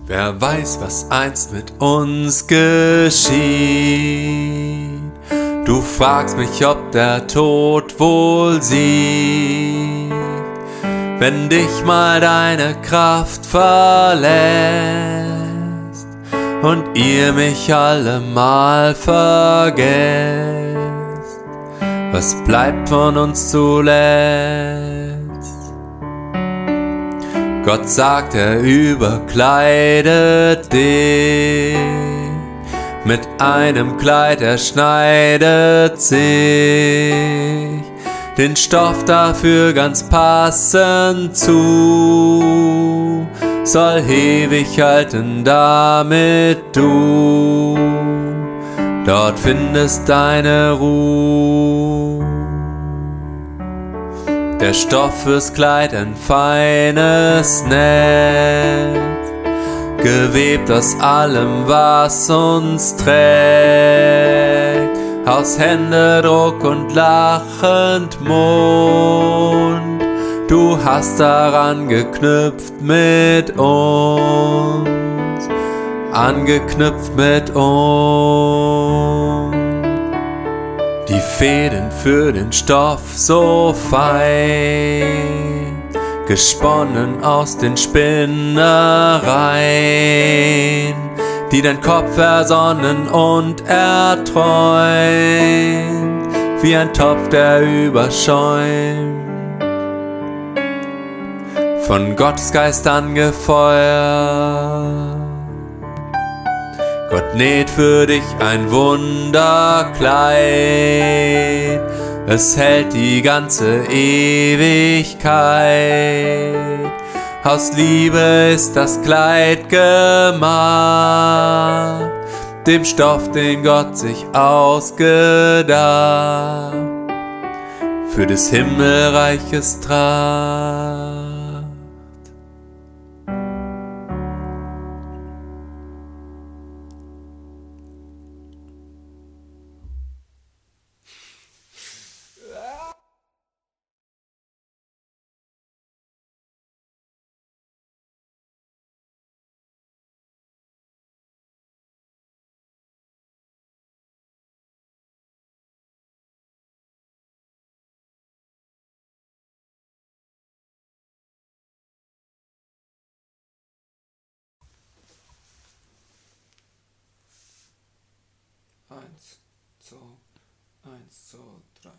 Wer weiß, was einst mit uns geschieht. Du fragst mich, ob der Tod wohl siegt, wenn dich mal deine Kraft verlässt und ihr mich allemal vergesst. Was bleibt von uns zuletzt? Gott sagt, er überkleidet dich mit einem Kleid, er schneidet sich den Stoff dafür ganz passend zu, soll ewig halten, damit du dort findest deine Ruhe. Der Stoff fürs Kleid ein feines Netz, gewebt aus allem, was uns trägt, aus Händedruck und lachend Mund. Du hast daran geknüpft mit uns, angeknüpft mit uns. Die Fäden für den Stoff so fein, gesponnen aus den Spinnereien, die dein Kopf ersonnen und erträumt, wie ein Topf, der überschäumt, von Gottes Geist angefeuert. Gott näht für dich ein Wunderkleid, es hält die ganze Ewigkeit. Aus Liebe ist das Kleid gemacht, dem Stoff, den Gott sich ausgedacht, für des Himmelreiches Tracht. Eins, zwei, drei.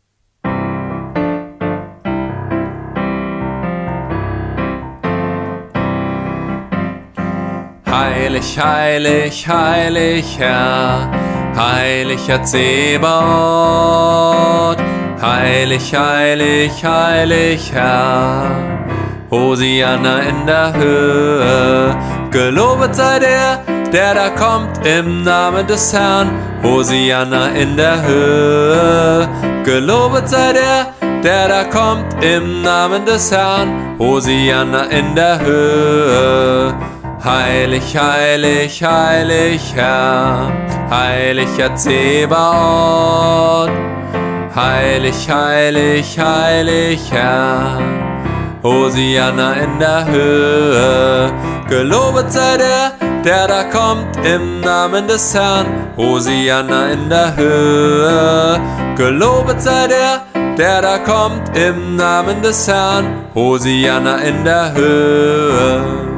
Heilig, heilig, heilig Herr, heiliger Zebaoth. Heilig, heilig, heilig Herr, Hosianna in der Höhe. Gelobet sei der da kommt im Namen des Herrn. Hosianna in der Höhe. Gelobet sei der da kommt im Namen des Herrn. Hosianna in der Höhe. Heilig, heilig, heilig Herr, heiliger Zebaoth. Heilig, heilig, heilig Herr, Hosianna in der Höhe. Gelobet sei der da kommt im Namen des Herrn. Hosianna in der Höhe. Gelobet sei der da kommt im Namen des Herrn. Hosianna in der Höhe.